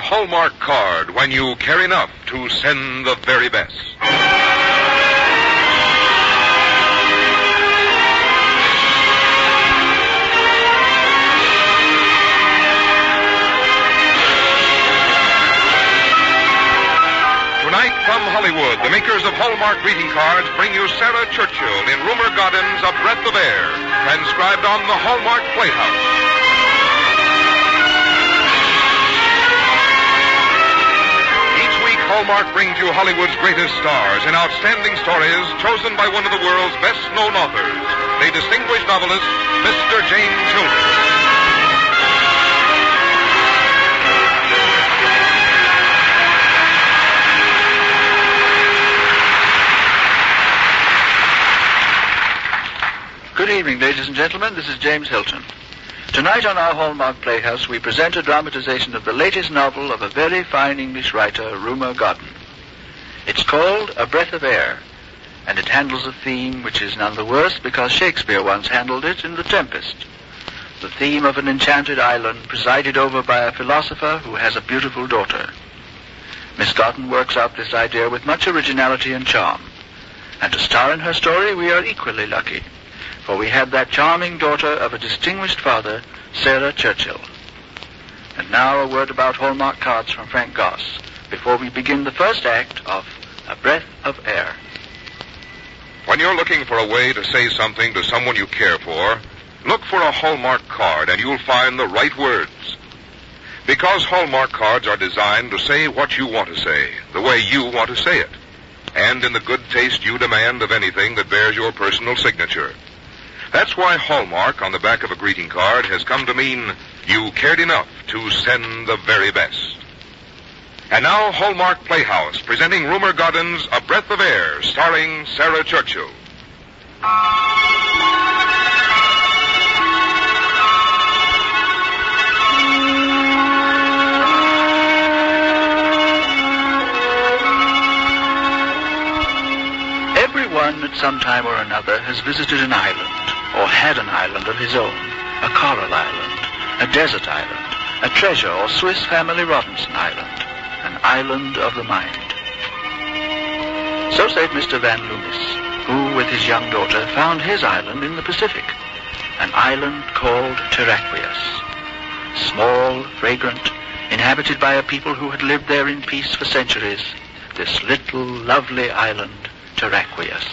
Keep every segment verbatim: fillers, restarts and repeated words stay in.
Hallmark card when you care enough to send the very best. Tonight from Hollywood, the makers of Hallmark greeting cards bring you Sarah Churchill in Rumor Garden's A Breath of Air, transcribed on the Hallmark Playhouse. Hallmark brings you Hollywood's greatest stars in outstanding stories chosen by one of the world's best-known authors, the distinguished novelist, Mister James Hilton. Good evening, ladies and gentlemen. This is James Hilton. Tonight on our Hallmark Playhouse, we present a dramatization of the latest novel of a very fine English writer, Rumor Garden. It's called A Breath of Air, and it handles a theme which is none the worse because Shakespeare once handled it in The Tempest. The theme of an enchanted island presided over by a philosopher who has a beautiful daughter. Miss Garden works out this idea with much originality and charm. And to star in her story, we are equally lucky, for we have that charming daughter of a distinguished father, Sarah Churchill. And now a word about Hallmark cards from Frank Goss, before we begin the first act of A Breath of Air. When you're looking for a way to say something to someone you care for, look for a Hallmark card and you'll find the right words. Because Hallmark cards are designed to say what you want to say, the way you want to say it, and in the good taste you demand of anything that bears your personal signature. That's why Hallmark on the back of a greeting card has come to mean you cared enough to send the very best. And now Hallmark Playhouse presenting Rumor Garden's A Breath of Air, starring Sarah Churchill. Everyone at some time or another has visited an island, or had an island of his own, a coral island, a desert island, a treasure or Swiss Family Robinson island, an island of the mind. So said Mister Van Loomis, who, with his young daughter, found his island in the Pacific, an island called Terraqueous. Small, fragrant, inhabited by a people who had lived there in peace for centuries, this little, lovely island, Terraqueous.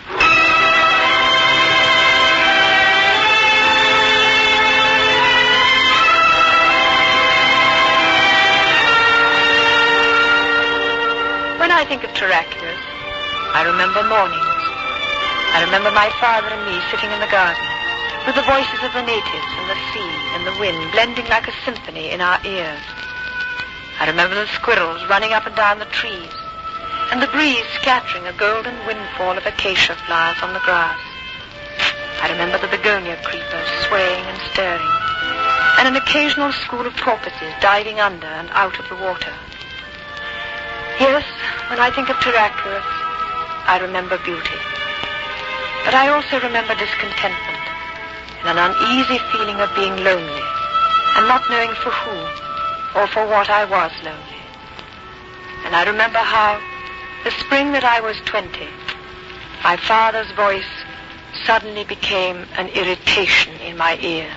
When I think of Terraqueous, I remember mornings. I remember my father and me sitting in the garden, with the voices of the natives and the sea and the wind blending like a symphony in our ears. I remember the squirrels running up and down the trees, and the breeze scattering a golden windfall of acacia flowers on the grass. I remember the begonia creepers swaying and stirring, and an occasional school of porpoises diving under and out of the water. Yes, when I think of Terraqueous, I remember beauty. But I also remember discontentment and an uneasy feeling of being lonely and not knowing for who or for what I was lonely. And I remember how, the spring that I was twenty, my father's voice suddenly became an irritation in my ears.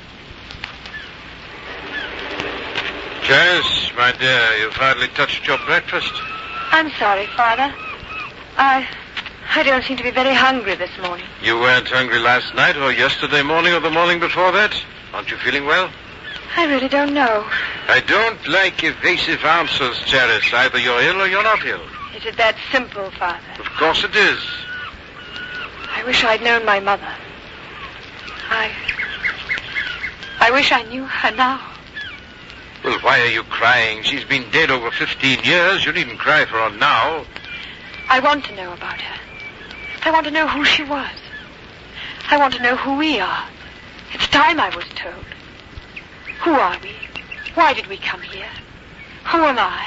Janice, my dear, you've hardly touched your breakfast. I'm sorry, Father. I... I don't seem to be very hungry this morning. You weren't hungry last night or yesterday morning or the morning before that? Aren't you feeling well? I really don't know. I don't like evasive answers, Janice. Either you're ill or you're not ill. Is it that simple, Father? Of course it is. I wish I'd known my mother. I... I wish I knew her now. Well, why are you crying? She's been dead over fifteen years. You needn't cry for her now. I want to know about her. I want to know who she was. I want to know who we are. It's time I was told. Who are we? Why did we come here? Who am I?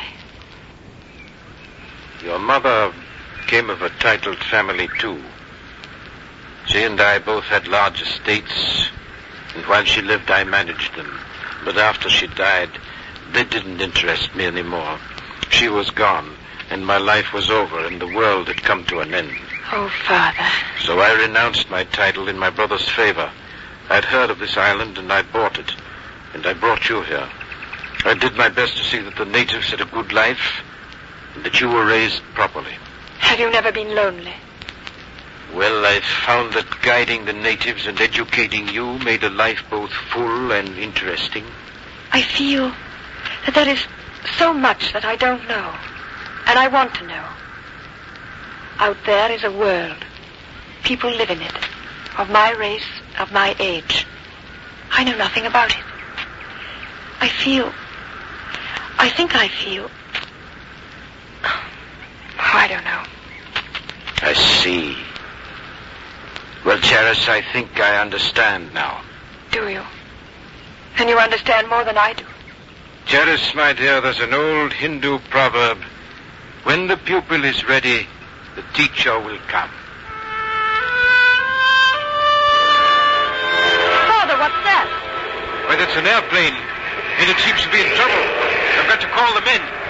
Your mother came of a titled family, too. She and I both had large estates, and while she lived, I managed them. But after she died, They didn't interest me anymore. She was gone, and my life was over, and the world had come to an end. Oh, Father. So I renounced my title in my brother's favor. I'd heard of this island, and I bought it. And I brought you here. I did my best to see that the natives had a good life, and that you were raised properly. Have you never been lonely? Well, I've found that guiding the natives and educating you made a life both full and interesting. I feel that there is so much that I don't know, and I want to know. Out there is a world. People live in it, of my race, of my age. I know nothing about it. I feel... I think I feel... Oh, I don't know. I see. Well, Charis, I think I understand now. Do you? And you understand more than I do. Charis, my dear, there's an old Hindu proverb. When the pupil is ready, the teacher will come. Father, what's that? Why, that's an airplane, and it seems to be in trouble. I've got to call them in.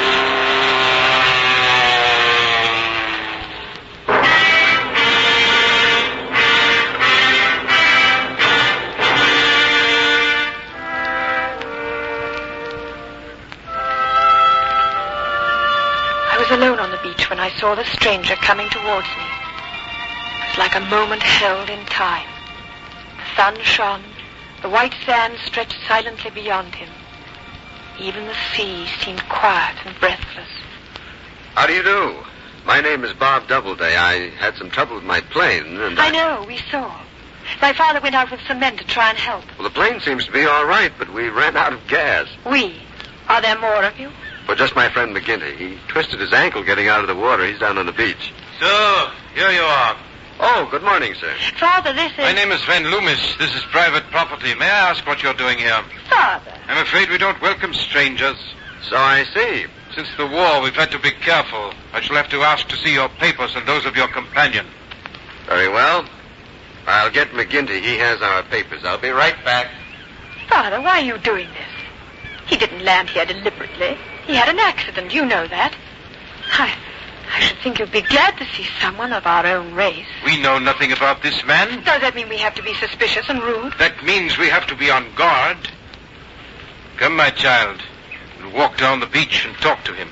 Alone on the beach when I saw the stranger coming towards me. It was like a moment held in time. The sun shone, the white sand stretched silently beyond him. Even the sea seemed quiet and breathless. How do you do? My name is Bob Doubleday. I had some trouble with my plane, and I... I know, we saw. My father went out with some men to try and help. Well, the plane seems to be all right, but we ran out of gas. We? Are there more of you? Well, just my friend McGinty. He twisted his ankle getting out of the water. He's down on the beach. So, here you are. Oh, good morning, sir. Father, this is... My name is Van Loomis. This is private property. May I ask what you're doing here? Father. I'm afraid we don't welcome strangers. So I see. Since the war, we've had to be careful. I shall have to ask to see your papers and those of your companion. Very well. I'll get McGinty. He has our papers. I'll be right back. Father, why are you doing this? He didn't land here deliberately. He had an accident. You know that. I, I should think you'd be glad to see someone of our own race. We know nothing about this man. Does that mean we have to be suspicious and rude? That means we have to be on guard. Come, my child. We'll walk down the beach and talk to him.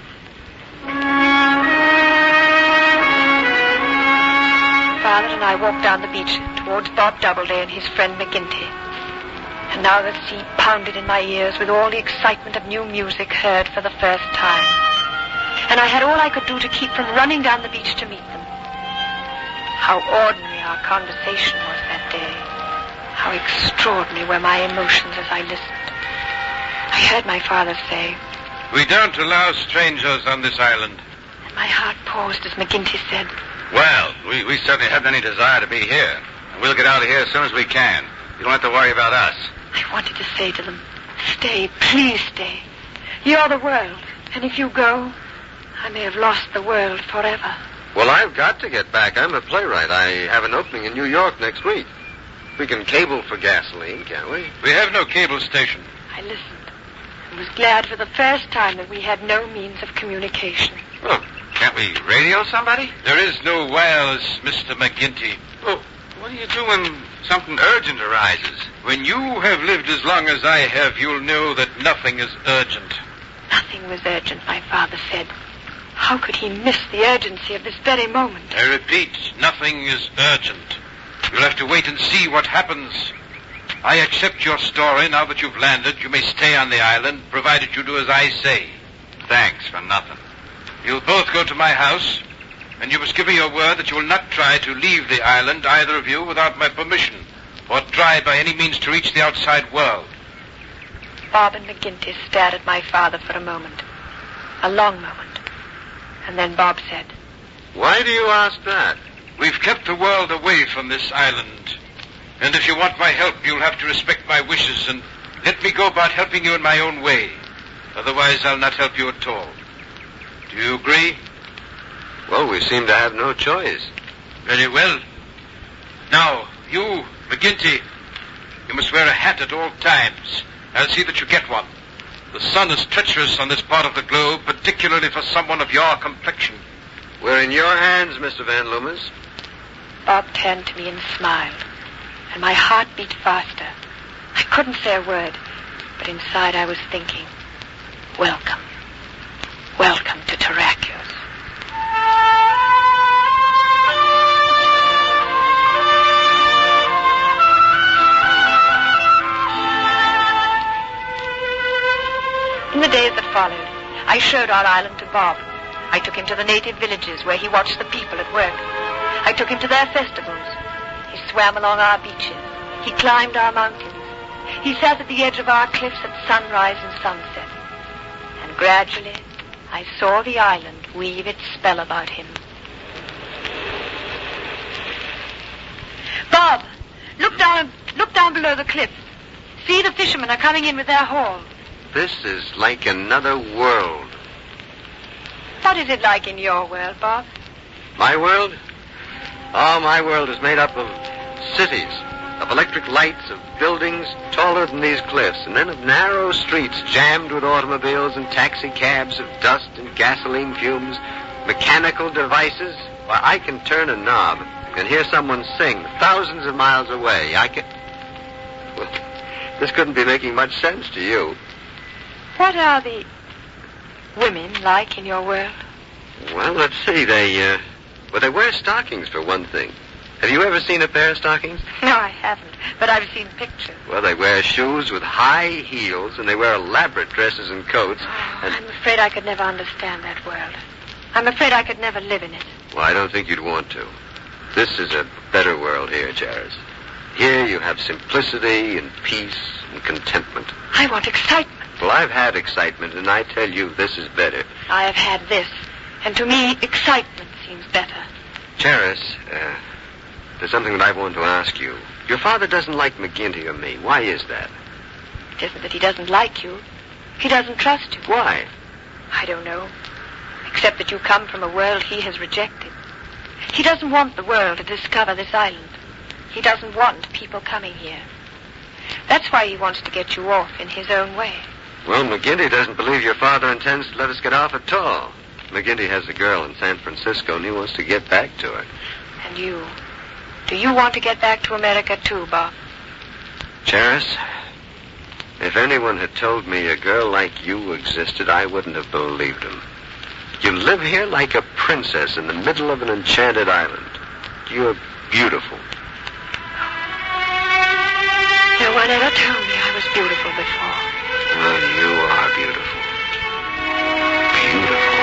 Father and I walked down the beach towards Bob Doubleday and his friend McGinty. And now the sea pounded in my ears with all the excitement of new music heard for the first time. And I had all I could do to keep from running down the beach to meet them. How ordinary our conversation was that day. How extraordinary were my emotions as I listened. I heard my father say, "We don't allow strangers on this island." And my heart paused as McGinty said, "Well, we, we certainly haven't any desire to be here. We'll get out of here as soon as we can. You don't have to worry about us." I wanted to say to them, "Stay, please stay. You're the world, and if you go, I may have lost the world forever." Well, I've got to get back. I'm a playwright. I have an opening in New York next week. We can cable for gasoline, can't we? We have no cable station. I listened and was glad for the first time that we had no means of communication. Well, can't we radio somebody? There is no wireless, Mister McGinty. Oh, what do you do when something urgent arises? When you have lived as long as I have, you'll know that nothing is urgent. Nothing was urgent, my father said. How could he miss the urgency of this very moment? I repeat, nothing is urgent. You'll have to wait and see what happens. I accept your story. Now that you've landed, you may stay on the island, provided you do as I say. Thanks for nothing. You'll both go to my house, and you must give me your word that you will not try to leave the island, either of you, without my permission, or try by any means to reach the outside world. Bob and McGinty stared at my father for a moment. A long moment. And then Bob said, "Why do you ask that?" We've kept the world away from this island. And if you want my help, you'll have to respect my wishes and let me go about helping you in my own way. Otherwise, I'll not help you at all. Do you agree? Well, we seem to have no choice. Very well. Now, you, McGinty, you must wear a hat at all times. I'll see that you get one. The sun is treacherous on this part of the globe, particularly for someone of your complexion. We're in your hands, Mister Van Loomis. Bob turned to me and smiled, and my heart beat faster. I couldn't say a word, but inside I was thinking, welcome. Welcome to Terrakios. In the days that followed, I showed our island to Bob. I took him to the native villages where he watched the people at work. I took him to their festivals. He swam along our beaches. He climbed our mountains. He sat at the edge of our cliffs at sunrise and sunset. And gradually, I saw the island weave its spell about him. Bob, look down, look down below the cliff. See, the fishermen are coming in with their haul. This is like another world. What is it like in your world, Bob? My world? Oh, my world is made up of cities, of electric lights, of buildings taller than these cliffs, and then of narrow streets jammed with automobiles and taxi cabs, of dust and gasoline fumes, mechanical devices. Why, I can turn a knob and hear someone sing thousands of miles away. I can... Well, this couldn't be making much sense to you. What are the women like in your world? Well, let's see. They, uh... Well, they wear stockings, for one thing. Have you ever seen a pair of stockings? No, I haven't, but I've seen pictures. Well, they wear shoes with high heels, and they wear elaborate dresses and coats. Oh, and... I'm afraid I could never understand that world. I'm afraid I could never live in it. Well, I don't think you'd want to. This is a better world here, Jairus. Here you have simplicity and peace and contentment. I want excitement. Well, I've had excitement, and I tell you, this is better. I have had this, and to me, excitement seems better. Jairus, uh, there's something that I want to ask you. Your father doesn't like McGinty or me. Why is that? It isn't that he doesn't like you. He doesn't trust you. Why? I don't know. Except that you come from a world he has rejected. He doesn't want the world to discover this island. He doesn't want people coming here. That's why he wants to get you off in his own way. Well, McGinty doesn't believe your father intends to let us get off at all. McGinty has a girl in San Francisco, and he wants to get back to her. And you? Do you want to get back to America, too, Bob? Jairus, if anyone had told me a girl like you existed, I wouldn't have believed him. You live here like a princess in the middle of an enchanted island. You're beautiful. No one ever told me I was beautiful before. Well, you are beautiful. Beautiful.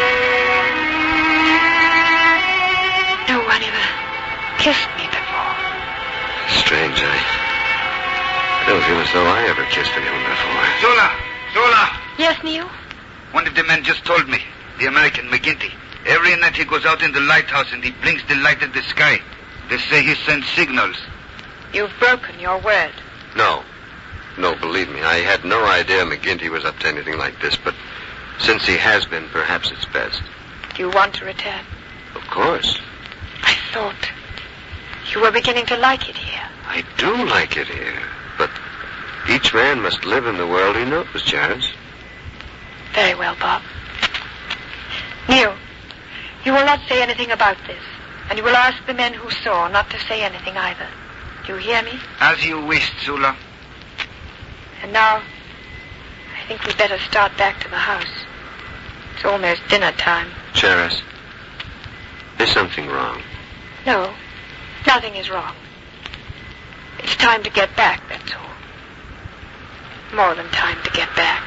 No one ever kissed me before. Strange, I... I don't feel as though I ever kissed anyone before. Zola! Zola! Yes, Neil? One of the men just told me, the American, McGinty. Every night he goes out in the lighthouse and he blinks the light at the sky. They say he sends signals. You've broken your word. No. No, believe me, I had no idea McGinty was up to anything like this, but since he has been, perhaps it's best. Do you want to return? Of course. I thought you were beginning to like it here. I do like it here, but each man must live in the world he knows, Jairus. Very well, Bob. Neil, you will not say anything about this, and you will ask the men who saw not to say anything either. Do you hear me? As you wished, Zula. And now, I think we'd better start back to the house. It's almost dinner time. Jairus, there's something wrong. No, nothing is wrong. It's time to get back, that's all. More than time to get back.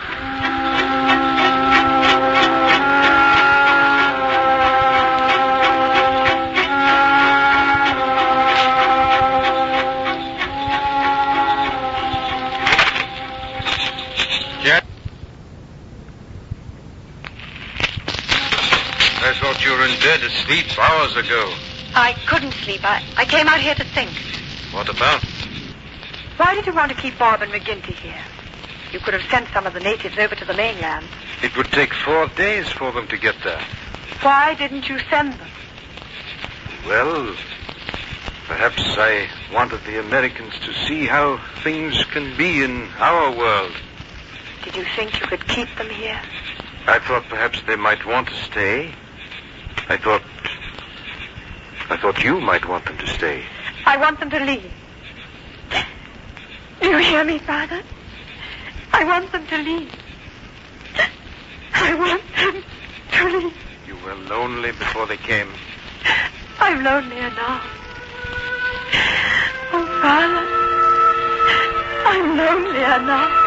I thought you were in bed asleep hours ago. I couldn't sleep. I, I came out here to think. What about? Why did you want to keep Bob and McGinty here? You could have sent some of the natives over to the mainland. It would take four days for them to get there. Why didn't you send them? Well, perhaps I wanted the Americans to see how things can be in our world. Did you think you could keep them here? I thought perhaps they might want to stay. I thought... I thought you might want them to stay. I want them to leave. Do you hear me, Father? I want them to leave. I want them to leave. You were lonely before they came. I'm lonelier now. Oh, Father, I'm lonelier now.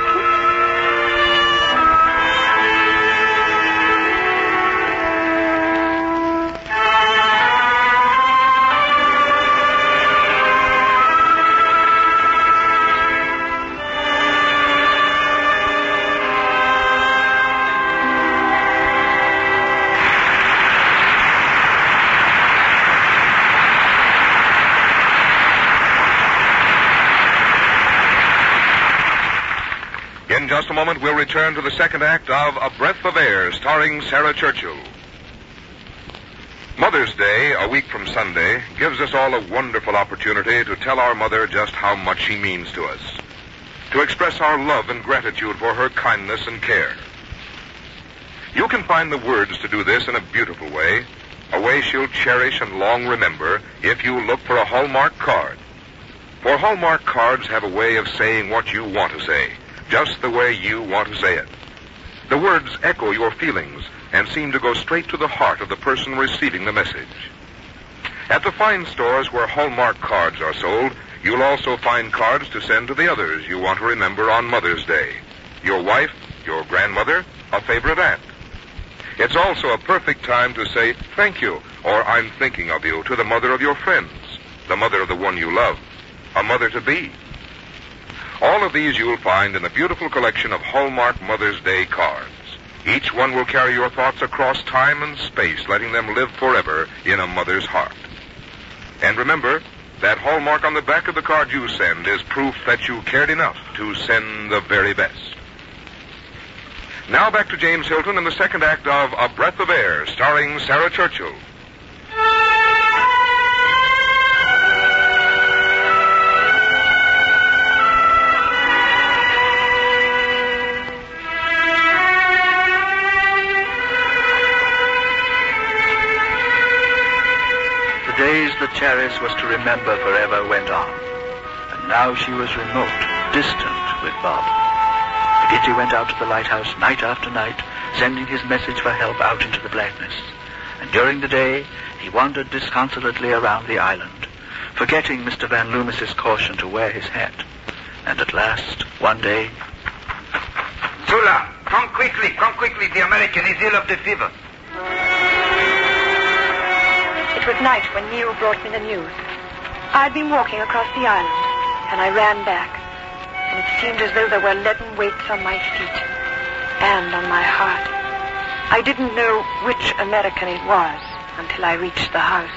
In just a moment, we'll return to the second act of A Breath of Air, starring Sarah Churchill. Mother's Day, a week from Sunday, gives us all a wonderful opportunity to tell our mother just how much she means to us, to express our love and gratitude for her kindness and care. You can find the words to do this in a beautiful way, a way she'll cherish and long remember if you look for a Hallmark card. For Hallmark cards have a way of saying what you want to say, just the way you want to say it. The words echo your feelings and seem to go straight to the heart of the person receiving the message. At the fine stores where Hallmark cards are sold, you'll also find cards to send to the others you want to remember on Mother's Day. Your wife, your grandmother, a favorite aunt. It's also a perfect time to say thank you or I'm thinking of you to the mother of your friends, the mother of the one you love, a mother-to-be. All of these you'll find in the beautiful collection of Hallmark Mother's Day cards. Each one will carry your thoughts across time and space, letting them live forever in a mother's heart. And remember, that Hallmark on the back of the card you send is proof that you cared enough to send the very best. Now back to James Hilton in the second act of A Breath of Air, starring Sarah Churchill. The days that Charis was to remember forever went on, and now she was remote, distant with Bob. McGinty went out to the lighthouse night after night, sending his message for help out into the blackness. And during the day, he wandered disconsolately around the island, forgetting Mister Van Loomis's caution to wear his hat. And at last, one day... Sula, come quickly, come quickly. The American is ill of the fever. It was night when Neil brought me the news. I'd been walking across the island, and I ran back. And it seemed as though there were leaden weights on my feet and on my heart. I didn't know which American it was until I reached the house.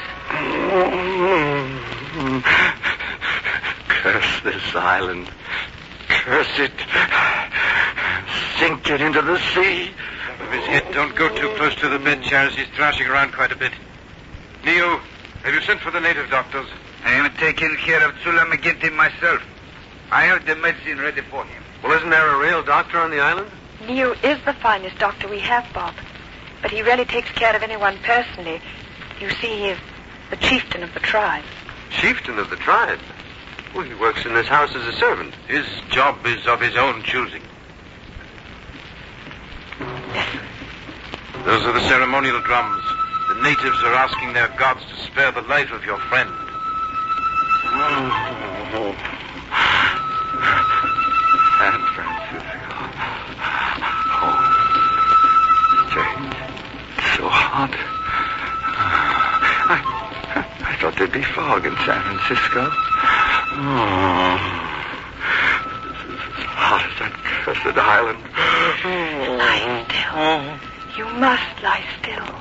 Curse this island. Curse it. Sink it into the sea. Of his head, don't go too close to the bed, Charis. He's thrashing around quite a bit. Neo, have you sent for the native doctors? I am taking care of Sula McGinty myself. I have the medicine ready for him. Well, isn't there a real doctor on the island? Neil is the finest doctor we have, Bob. But he rarely takes care of anyone personally. You see, he is the chieftain of the tribe. Chieftain of the tribe? Well, he works in this house as a servant. His job is of his own choosing. Listen. Those are the ceremonial drums. The natives are asking their gods to spare the life of your friend. Oh. San Francisco. Oh. James, it's so hot. I, I thought there'd be fog in San Francisco. Oh. This is as hot as that cursed island. Lie still. Oh. You must lie still.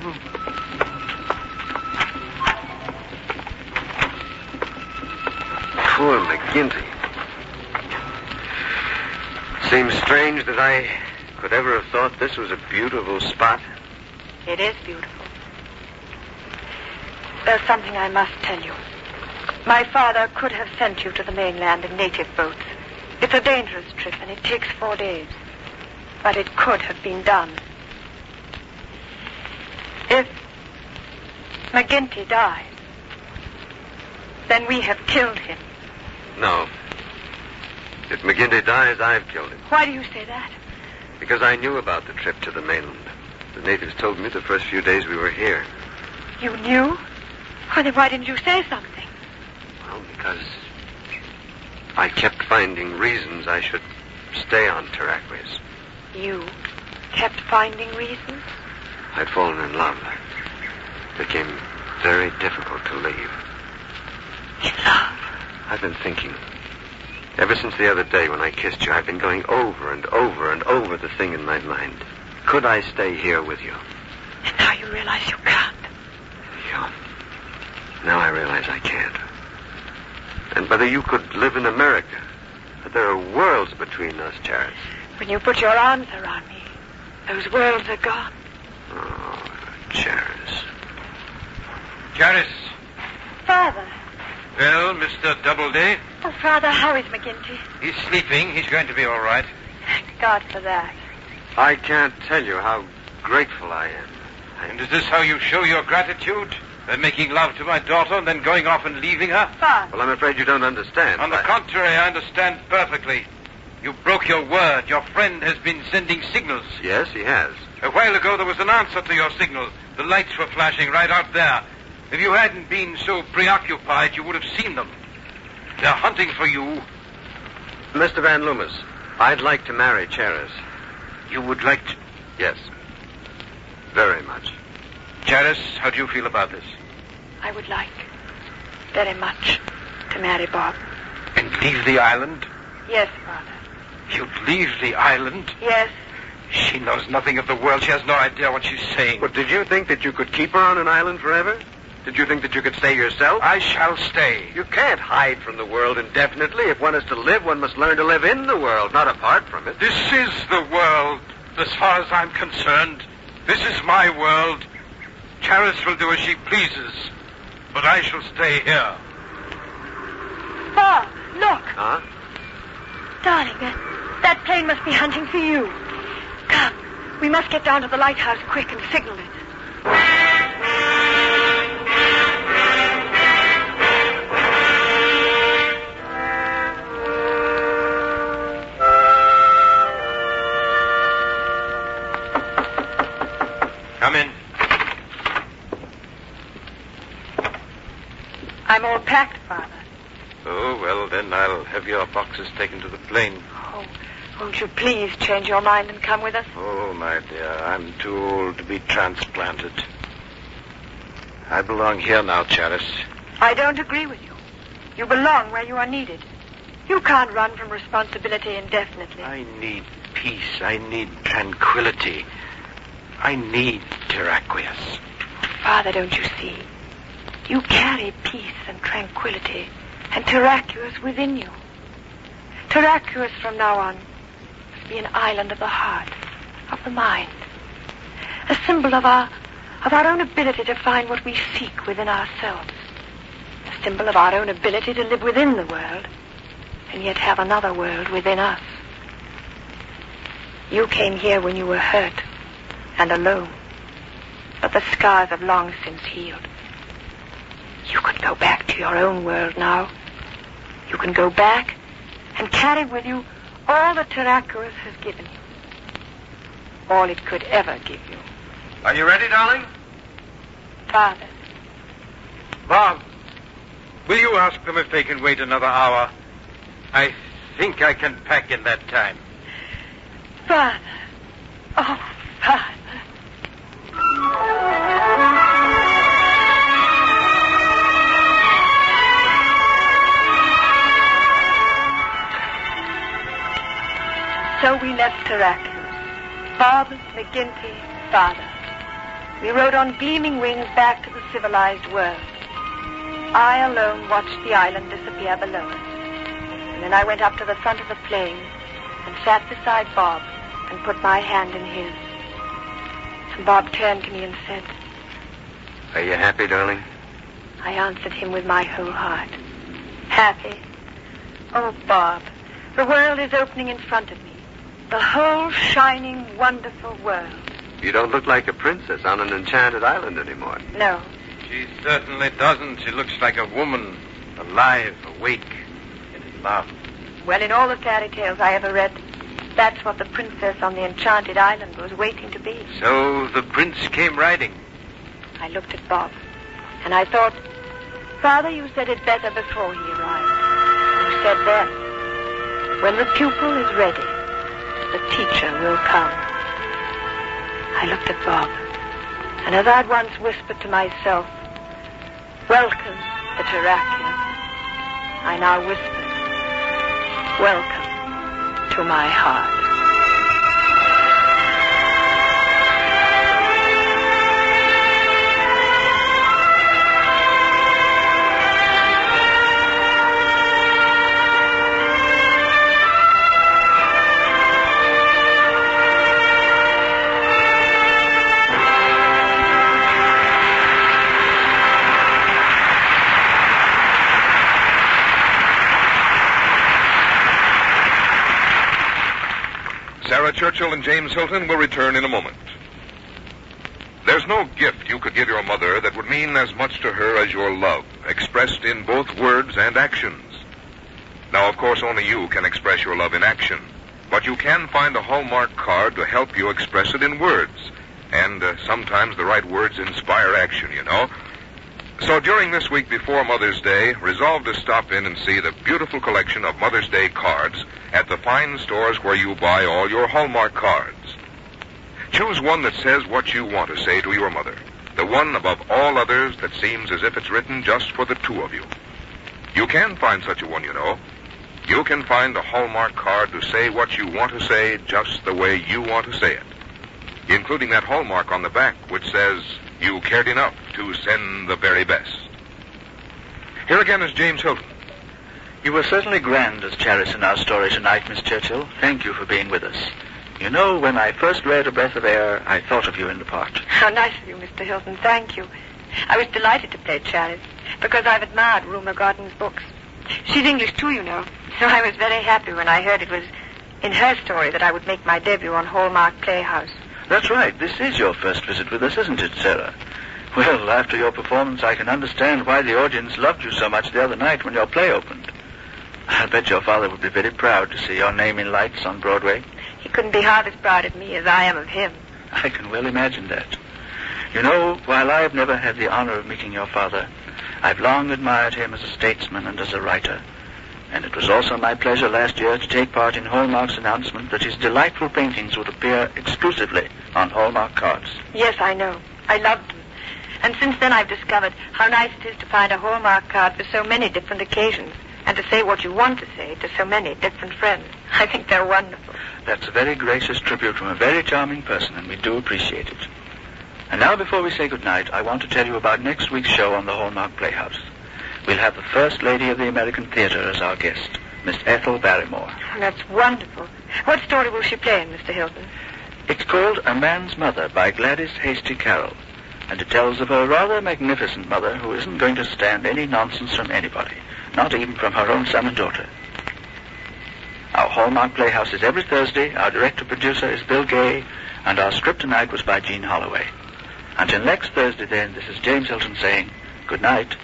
Poor McGinty. Seems strange that I could ever have thought this was a beautiful spot. It is beautiful. There's something I must tell you. My father could have sent you to the mainland in native boats. It's a dangerous trip, and it takes four days. But it could have been done. If McGinty dies, then we have killed him. No. If McGinty dies, I've killed him. Why do you say that? Because I knew about the trip to the mainland. The natives told me the first few days we were here. You knew? Well, then why didn't you say something? Well, because I kept finding reasons I should stay on Terraquis. You kept finding reasons? I'd fallen in love. It became very difficult to leave. In love? I've been thinking. Ever since the other day when I kissed you, I've been going over and over and over the thing in my mind. Could I stay here with you? And now you realize you can't. Yeah. Now I realize I can't. And whether you could live in America. But there are worlds between us, Charis. When you put your arms around me, those worlds are gone. Oh, Charis. Charis. Father. Well, Mister Doubleday? Oh, Father, how is McGinty? He's sleeping. He's going to be all right. Thank God for that. I can't tell you how grateful I am. I... And is this how you show your gratitude? By making love to my daughter and then going off and leaving her? Father. Well, I'm afraid you don't understand. On the I... contrary, I understand perfectly. You broke your word. Your friend has been sending signals. Yes, he has. A while ago, there was an answer to your signal. The lights were flashing right out there. If you hadn't been so preoccupied, you would have seen them. They're hunting for you. Mister Van Loomis, I'd like to marry Charis. You would like to... Yes. Very much. Charis, how do you feel about this? I would like, very much, to marry Bob. And leave the island? Yes, Father. You'd leave the island? Yes. She knows nothing of the world. She has no idea what she's saying. But did you think that you could keep her on an island forever? Did you think that you could stay yourself? I shall stay. You can't hide from the world indefinitely. If one is to live, one must learn to live in the world, not apart from it. This is the world, as far as I'm concerned. This is my world. Charis will do as she pleases, but I shall stay here. Bob, look. Huh? Darling, that, that plane must be hunting for you. Come, we must get down to the lighthouse quick and signal it. Come in. I'm all packed, Father. Oh, well, then I'll have your boxes taken to the plane. Oh, won't you please change your mind and come with us? Oh, my dear, I'm too old to be transplanted. I belong here now, Charis. I don't agree with you. You belong where you are needed. You can't run from responsibility indefinitely. I need peace. I need tranquility. I need Terraquis. Father, don't you see? You carry peace and tranquility and Terraquis within you. Terraquis from now on must be an island of the heart, of the mind. A symbol of our of our own ability to find what we seek within ourselves. A symbol of our own ability to live within the world and yet have another world within us. You came here when you were hurt and alone, but the scars have long since healed. You can go back to your own world now. You can go back and carry with you all that Terraquis has given you. All it could ever give you. Are you ready, darling? Father. Bob, will you ask them if they can wait another hour? I think I can pack in that time. Father. Oh, Father. So we left Terraquis. Bob, McGinty, Father. We rode on gleaming wings back to the civilized world. I alone watched the island disappear below us. And then I went up to the front of the plane and sat beside Bob and put my hand in his. And Bob turned to me and said, Are you happy, darling? I answered him with my whole heart. Happy? Oh, Bob, the world is opening in front of me. the whole shining, wonderful world. You don't look like a princess on an enchanted island anymore. No. She certainly doesn't. She looks like a woman, alive, awake, and in love. Well, in all the fairy tales I ever read, that's what the princess on the enchanted island was waiting to be. So the prince came riding. I looked at Bob, and I thought, Father, you said it better before he arrived. You said then, when the pupil is ready, the teacher will come. I looked at Bob, and as I'd once whispered to myself, welcome, the Terrakian, I now whispered, welcome to my heart. Sarah Churchill and James Hilton will return in a moment. There's no gift you could give your mother that would mean as much to her as your love, expressed in both words and actions. Now, of course, only you can express your love in action, but you can find a Hallmark card to help you express it in words. And uh, sometimes the right words inspire action, you know. So during this week before Mother's Day, resolve to stop in and see the beautiful collection of Mother's Day cards at the fine stores where you buy all your Hallmark cards. Choose one that says what you want to say to your mother, the one above all others that seems as if it's written just for the two of you. You can find such a one, you know. You can find a Hallmark card to say what you want to say just the way you want to say it, including that hallmark on the back which says you cared enough to send the very best. Here again is James Hilton. You were certainly grand as Charis in our story tonight, Miss Churchill. Thank you for being with us. You know, when I first read A Breath of Air, I thought of you in the part. How nice of you, Mister Hilton. Thank you. I was delighted to play Charis, because I've admired Ruma Gordon's books. She's English, too, you know. So I was very happy when I heard it was in her story that I would make my debut on Hallmark Playhouse. That's right. This is your first visit with us, isn't it, Sarah? Well, after your performance, I can understand why the audience loved you so much the other night when your play opened. I bet your father would be very proud to see your name in lights on Broadway. He couldn't be half as proud of me as I am of him. I can well imagine that. You know, while I have never had the honor of meeting your father, I've long admired him as a statesman and as a writer. And it was also my pleasure last year to take part in Hallmark's announcement that his delightful paintings would appear exclusively on Hallmark cards. Yes, I know. I loved them. And since then I've discovered how nice it is to find a Hallmark card for so many different occasions, and to say what you want to say to so many different friends. I think they're wonderful. That's a very gracious tribute from a very charming person, and we do appreciate it. And now, before we say goodnight, I want to tell you about next week's show on the Hallmark Playhouse. We'll have the First Lady of the American Theater as our guest, Miss Ethel Barrymore. Oh, that's wonderful. What story will she play in, Mister Hilton? It's called A Man's Mother by Gladys Hasty Carroll, and it tells of a rather magnificent mother who isn't going to stand any nonsense from anybody, not even from her own son and daughter. Our Hallmark Playhouse is every Thursday, our director-producer is Bill Gay, and our script tonight was by Jean Holloway. Until next Thursday, then, this is James Hilton saying good night.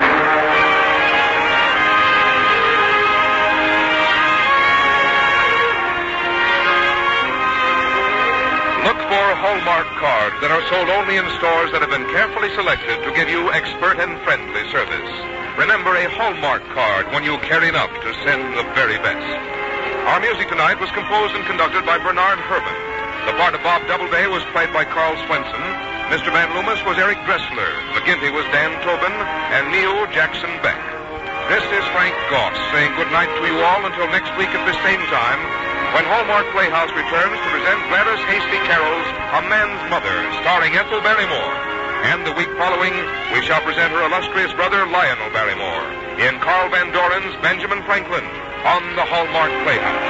Look for Hallmark cards that are sold only in stores that have been carefully selected to give you expert and friendly service. Remember, a Hallmark card when you care enough to send the very best. Our music tonight was composed and conducted by Bernard Herrmann. The part of Bob Doubleday was played by Carl Swenson. Mister Van Loomis was Eric Dressler. McGinty was Dan Tobin, and Neil Jackson Beck. This is Frank Goss saying good night to you all until next week at the same time, when Hallmark Playhouse returns to present Gladys Hasty Carroll's A Man's Mother, starring Ethel Barrymore. And the week following, we shall present her illustrious brother, Lionel Barrymore, in Carl Van Doren's Benjamin Franklin on the Hallmark Playhouse.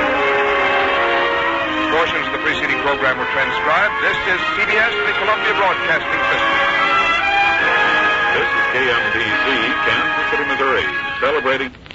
Portions of the preceding program were transcribed. This is C B S, the Columbia Broadcasting System. This is K M B C, Kansas City, Missouri, celebrating...